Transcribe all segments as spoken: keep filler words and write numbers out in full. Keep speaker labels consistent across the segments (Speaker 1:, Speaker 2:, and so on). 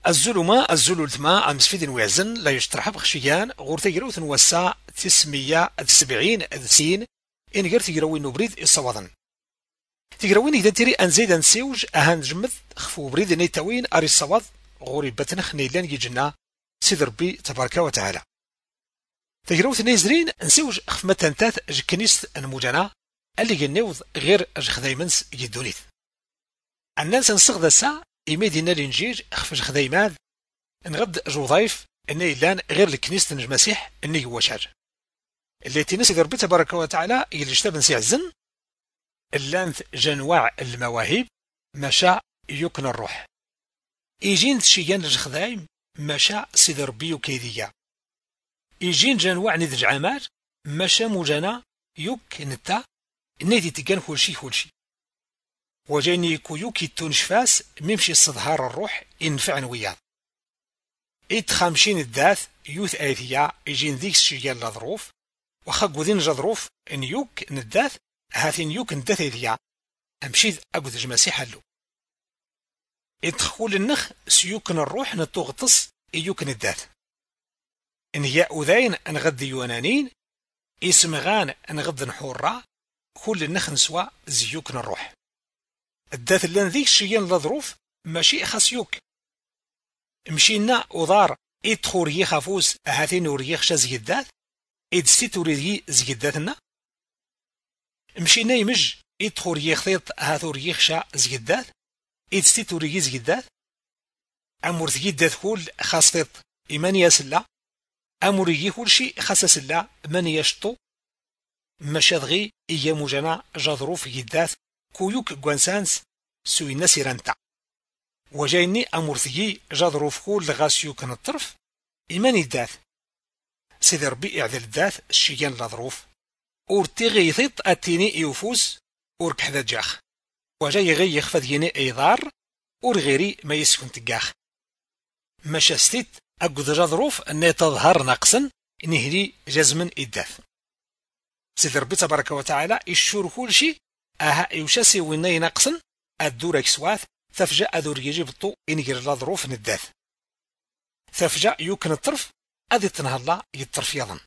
Speaker 1: الظلمة الظلولتما أمسفيد ويزن لا يشترح بخشيان غور تجروث وسا تسمية سبعين سين إن غير تجروين نبريد الصوادن تجروين إذا تري أنزيد أنسيوج أهان جمد خفو بريد نيتاوين أري الصواد غوري بتنخ نيلان يجنا سيدر بي تبارك وتعالى تجروث نيزرين أنسيوج خف متنتات جكنيست المجنا اللي جنوض غير أجخدايمنس يدونيث الناس نصغد الساعة إيميدينا لنجيج خفج خدايمان نغد جوظايف إني لان غير الكنيسة المسيح إني هو شاج اللي تنسي ربي تبارك وتعالى اللي اشتبن سيعزن اللانث جنواع المواهب مشاع يكن الروح يجين تشيان الخدايم مشاع سيد ربي وكيدية يجين جنواع نذج عمار مشا مجانا يك نتا نيدي تجان كل شي كل شي وجاني كويوكي تونشفاس ممشي الصدهار الروح ينفعن وياه إيد خامشين الداث يوث آيثيا يجين ذيك الشيال لظروف وخاقو ذين جظروف إن يوك نداث هاثين يوك نداث آيثيا أمشيذ أقود المسيح له إدخول النخ سيوكن الروح نتوغطس إيوك نداث إن هي أذين أنغد يونانين اسم غان أنغد نحورا كل النخ نسوا زيوكن الروح الداث اللان ذيك الشيان لظروف ماشي خاصيوك مشينا وضار إيد خوريه خافوس هاثين وريخ شا زيدات إيد ستيت وريه زيداتنا مشينا يمج إيد خوريه خطيط هاثو ريخ شا زيدات إيد ستيت وريه زيدات أمور زيدات كل خاصيط إيمان ياسلا أمور ريه كل شي خاصة لا من يشطو مشادغي إيا مجانا جاظروف يدات كويوك غوانسانس سوينا سيرانتا وجايني أمورثيي جاظروف كول لغاسيو كان الطرف إيماني الداث سيدي ربي إعذل الداث الشيان لظروف أورتيغي ثيط أتيني إيوفوس أورك حذا جاخ وجاي غي يخفذ يني إيضار أورغيري ما يسكن تجاخ مشاستيت أقود جاظروف أني تظهر ناقصا نهري جزمن الداث سيدي ربي تبارك وتعالى الشور كل شي أها يوشاسي ويني ناقصن الدور اكسواث ثفجأ أدور يجيب الطو إنجر لا ظروف نداث ثفجأ يوكن الطرف أذي تنهلا يطرف يظن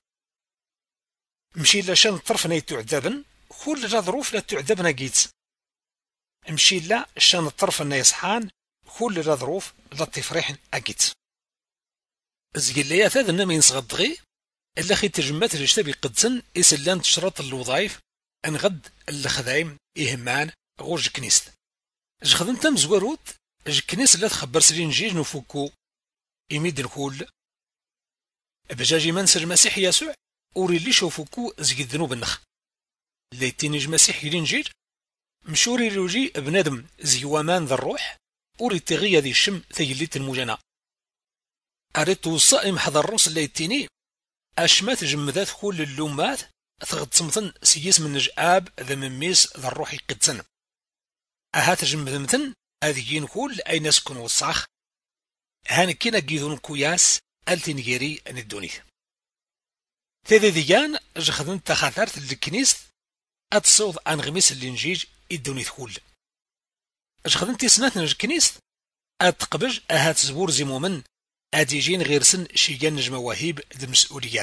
Speaker 1: مشي لا شان الطرف ني تعذبن كل جا ظروف لا تعذبنا جيت مشي لا شان الطرف ني يصحان كل جا ظروف لا تفريح أجيت زي اللي ياثاد إنما ينصغد غي إلا خي تجمات الاشتبي قدسن إسلان تشرط الوظايف انغد الخدايم إهمان غور جكنيست جخدم تم زواروت جكنيس لا تخبر سلين جيج نفوكو إميد الكول بجاجي منسج مسيح يسوع أوري اللي شوفوكو زي الذنوب النخ اللي تينيج مسيح يلين جيج مشوري روجي بنادم زي ومان ذا الروح أوري تغيى ذي الشم ثيليت المجنى أريد الصائم حضر الروس اللي تيني أشمات جمذات كل اللومات ثغد صمتن سيس من نجآب ذا مميس ذا الروح يقدسن أهات جمذمتن أذيين كل أي نسكن والصاخ هان كينا جيذون كوياس ألتين جيري أن الدوني تذي ذيان جخذن تخاثرت الكنيس أتصوض عن غميس اللينجيج الدوني كل جخذن تسناتنا الكنيس أتقبج أهات زبور زمومن أديجين غير سن شيجان نجم مواهب ذي المسؤوليات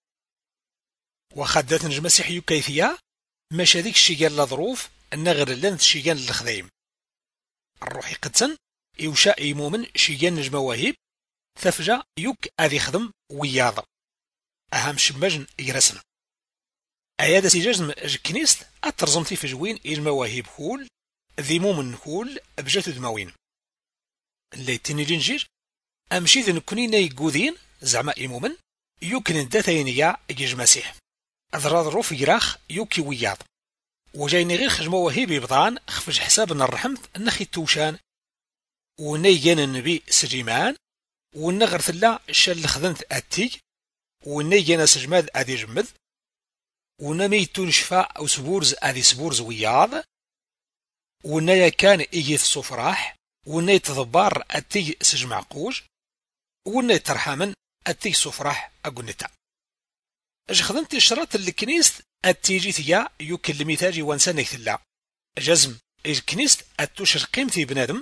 Speaker 1: وخدات نجم مسيحيو كيفية مش هذيك الشيجان لظروف النغر اللانث شيجان للخذايم الروحي قدسن يوشا يمومن شيجان نجم مواهب ثفجا يوك أذي خدم وياض أهم شمجن يرسن أيادا سيجازم الكنيست أترزمتي في جوين المواهب كول ذي مومن كول بجاتو دماوين اللي تنجين جير أمشي ذي نكونين يقودين زعما يمومن يوكن داثينيا يجيج مسيح أذراض روف يراخ يوكي وياض وجايني غير خج مواهب بضان خفج حسابنا الرحمت النخي توشان ونيجان النبي سجيمان ونغر ثلا شال خذنت أتي ونيجان سجماد أدي جمد ونمي تنشفاء أو سبورز أدي سبورز وياض ونيا كان إيجي الصفراح وني تضبار أتي سجمع قوج وني ترحمن أتي صفراح أقول اش خدمت الشرط اللي كنيست أتيجي ثيا يكلمي تاجي وانسان ثلا جزم الكنيست أتوشر قيمتي بنادم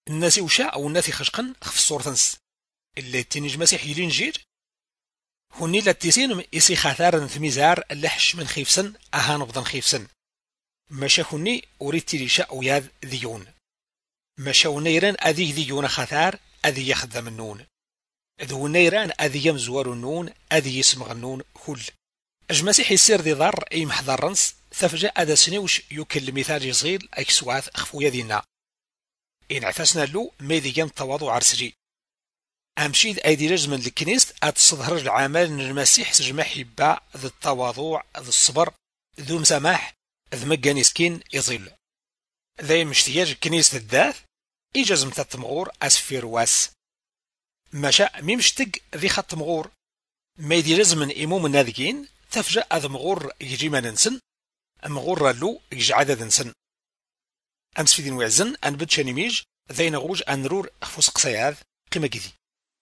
Speaker 1: الناس وشاء أو الناس خشقن خف الصورة نس اللي تنج مسيح يلين جير هني لا تيسين يسي خاثار ثميزار اللحش من خيفسن أهان بضن خيفسن ماشا هني أريد تليشا أو ياذ ذيون ماشا ونيران أذي ذيون خاثار أذي يخدم النون ذو نيران أذي يمزور النون أذي يسمغ النون كل المسيح يصير ذي ضر أي محضرنس ثفجأ أذا سنوش يوكل مثال يصغير أي سواث أخفو يدينا إن عفسنا له ميدي ين تواضع عرسجي أمشيد أيدي رجم الكنيست أتصدهر العمل المسيح سجمح يباع ذي التواضع ذي الصبر ذو مسامح ذي مجاني سكين يظل ذي مشتياج الكنيست الذاث إيجاز متى مغور أسفير واس مشاء ميمشتق ذي خط مغور ميدي رجم إموم الناذقين تفجأ أذ مغور يجي ما ننسن مغور له يجي عدد نسن أمس في دين وعزن أن بدشاني ميج ذي نغوج أن رور أخفوس قصياذ قيمة جدي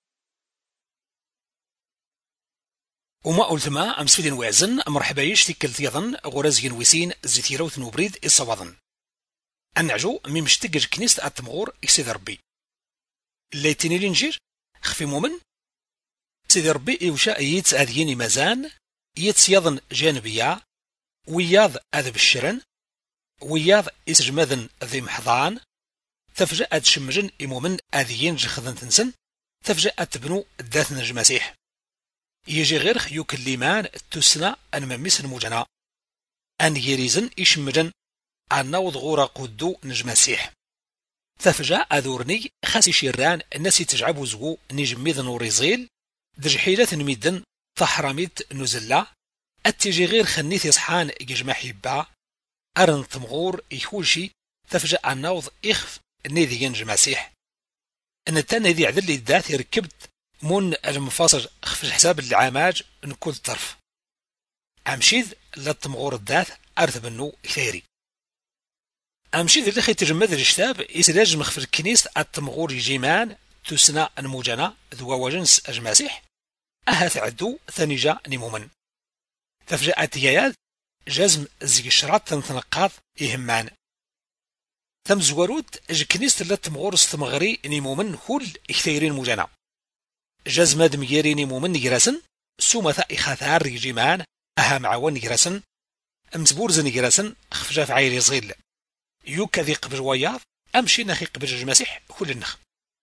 Speaker 1: وما قلت ما أمس في دين وعزن مرحبا يشتي كلت يظن غرازين ويسين زيتيروت نوبريد إصوضن أنعجو ميمشتقج كنيست أتمغور يسيد ربي اللي تنيلين جير خفي مومن سيد ربي يوشا يتس أذيني مازان يتس يظن جانبيا وياض أذب الشرن وياض إسجمذن ذي محضان تفجأ شمجن إمومن أذيين جخذن تنسن تفجأ تبنو الذات نج مسيح يجي غير خيوك الليمان تسنى أن مميس المجنى أن يريزن إشمجن أن نوض غورا قدو نج مسيح تفجأ أذورني خاسي شيران الناس تجعبو زغو نجميذن وريزيل درجحيلة نميدن تحرميت نزلا أتجي غير خنيث يصحان يجمع حبا أرن تمغور يخوشي تفجأ النوض إخف نيذي ينج مسيح أن التاني ذي عدل الذات ركبت من المفاصل خفج حساب العماج نكل طرف أمشيذ لا تمغور الذات أرثب النو ثيري أمشيذ اللي خي تجمد الشتاب يسلاج مخفر الكنيس التمغور يجيمان تسنى الموجنة ذو وجنس أجماسيح أهث عدو ثانيجا نمومن تفجأ تياياد جزم زي شرات تنتنقاض يهمان ثم زوروت جكنيست لت مغورس تمغري نيمومن كل اكثيرين مجانا جزم دميري نيمومن نجرسن سومة إخاثار يجيمان أهم عوان نجرسن امزبورز نجرسن خفجا في عيري صغيل يوكا ذي قبر وياض أمشي نخي قبر المسيح كل النخ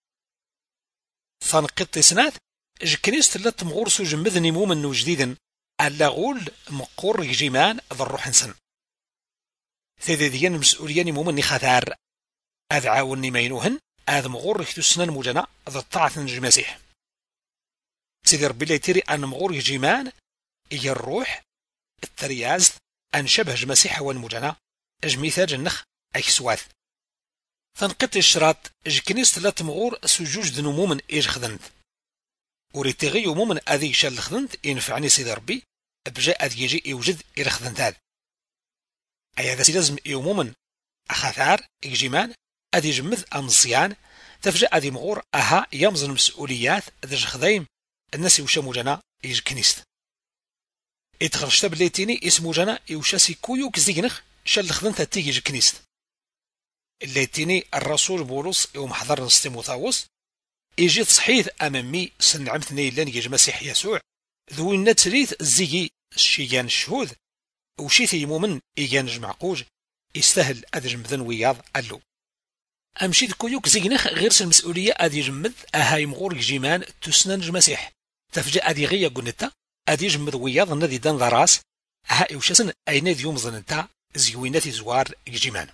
Speaker 1: ثنقط سنات جكنيست لت مغورس جمذ نيمومن وجديدا اللاغول مقور يجيمان ذا الروح نسن ثيذي ديان مسؤوليان مومن خثار أذ عاوني مينوهن أذ مغور يختسنا المجنى ذا الطاعة نج مسيح سيدي ربي الله يتري أن مغور يجيمان إيا الروح الترياز أن شبه المسيح والمجنى أجميثا جنخ أي سواث ثنقط الشراط جكنيست لا تمغور سجوج ذنو مومن إيج خذنت وريتغي مومن أذي شال خذنت ينفعني سيدي ربي بجاء أذ يجي يوجد إلى خذنت هذا أي هذا سيلازم يومومن أخاثار إجيمان أذي جمذ أمصيان تفجأ أذي مغور أها يمزن مسؤوليات ذي خذيم الناس يوشا مجانا يج كنيست إتخرجت بليتيني اسمو جانا يوشا سيكويو كزيجنخ شال خذنت تيجي يج كنيست الليتيني الرسول بولس يوم حضر نستيموثاوس يجي تصحيث أمامي سنعمتني لن يج مسيح يسوع ذو النتريث الزيجي الشيان الشهود وشيثي يمومن إيجانج معقوج يستاهل أذ مذن وياض ألو أمشيد كويوك زينخ غير المسؤولية أذي جمد أهاي مغور جيمان تسننج مسيح تفجأ أذي غيا قنتا أذي جمد وياض الذي دان ذراس أهاي وشسن أين ذي يمزن انتا زيوينتي زوار جيمان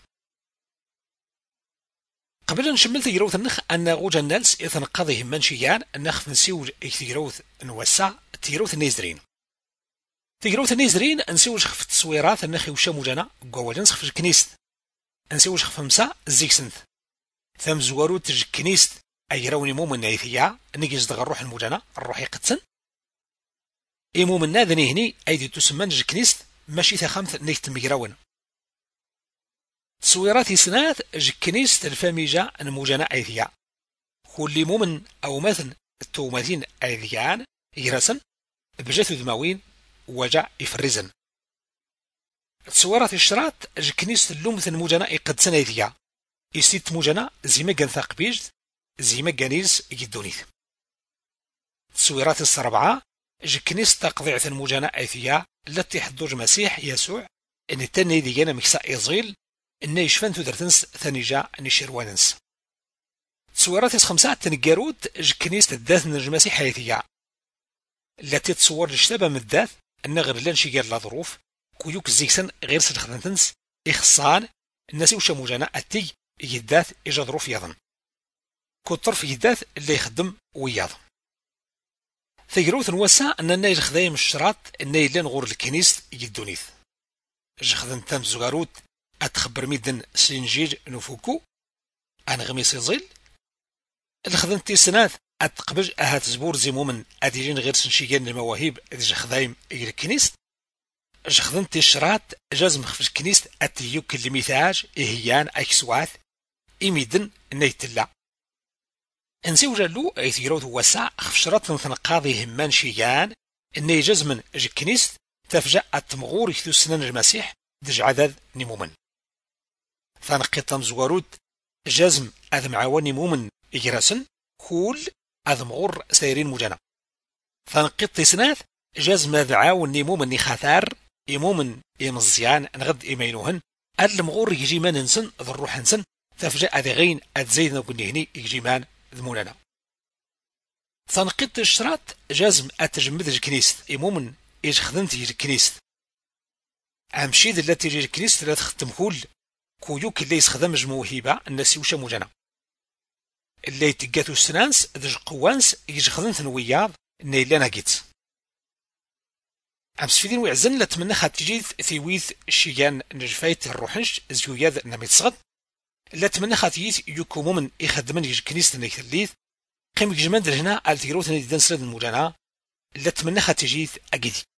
Speaker 1: قبل نشمل تيروث النخ أن غوج النالس يتنقضيهم منشيان النخ نسيوج تيروث نوسع تيروث نيزرين تيروث نيزرين نسيوج خف التصويرات النخي وشا مجانا قوالنس خف الكنيست نسيوج خف مسا الزيكسنث ثم زوارو تج كنيست أي روني مومن نايثيا نجيز دغ الروح المجانا الروح يقتسن إي مومن ناذني هني أيدي تسمى نج كنيست ماشي ثخمث نيت مجراون تصويرات سنات ج كنيست الفاميجا المجانا أيثيا كل مومن أو مثل التوماتين أيثيان يرسن بجثو دماوين وجع يفرزن تصويرات الشراط ج كنيست اللومث المجانا يقدسن أيثيا يسيت موجنا زي ما كان ثاق بيجد زي ما كانيز يدونيث تصويرات السربعة جكنيس تقضيعة الموجنا ايثيا التي حضوج مسيح يسوع ان التاني ديانا مكسا يزيل ان يشفان تدرتنس ثانيجا نشيرواننس تصويرات خمسة تنقاروت جكنيس تداث نج مسيح ايثيا التي تصور الشتابة من الذات ان غير لانشي غير لا ظروف كويوك الزيكسن غير سلخدنتنس إخصان الناس وشا موجانا أتي يداث إجا ظروف يظن كو طرف يداث اللي يخدم وياض ثيروث نوسا أن النايج خدايم الشراط الناي لان غور الكنيس يدونيث جخدن تام زغاروت أتخبر ميدن سينجيج نفوكو أنا غميس يزيل الخدن تيسناث أتقبج أهات زبور زي مومن أديجين غير سنشيجين المواهب إذا خدايم الكنيس جخدنتي الشراط جازم خفش كنيست أتيو كل ميثاج إهيان أكسواث إميدن نيتلا انسيو جالو أيثيروث وسع خفشرات ثنقاضي همان شيان إني جزمن جكنيست تفجأ التمغور يثو سنان المسيح دج عدد نمومن ثنقيطم زوارود جزم أذ معاون نمومن إجراسن كل أذ مغور سيرين مجانا ثنقيط سناث جزم أذ عاون نمومن نخاثار إمومن إمزيان نغد إيمينوهن المغور يجيمان نسن ذو الروح نسن تفجأ ذي غين أتزيدنا وقنهني يجيمان ذموننا ثنقيط الشراط جازم أتجمد الكنيست إمومن إيج خدمتي الكنيست أمشيد التي يجي الكنيست لا تختم كل كويوك اللي يسخدم جموهيبا الناس يوشا موجنا اللي تقاتو السنانس ذج قوانس يجي خدمت نوياض نيلانا جيت أمس فيدين ويعزن لتمنى خاتجيث ثيويث شيان نجفايت الروحنش زيوياذ نميتصغد لتمنى خاتجيث يوكو مومن يخدمن يج كنيست نيثليث قيم جماد هنا التيروث ندي دنسرد الموجانا لتمنى خاتجيث أجدي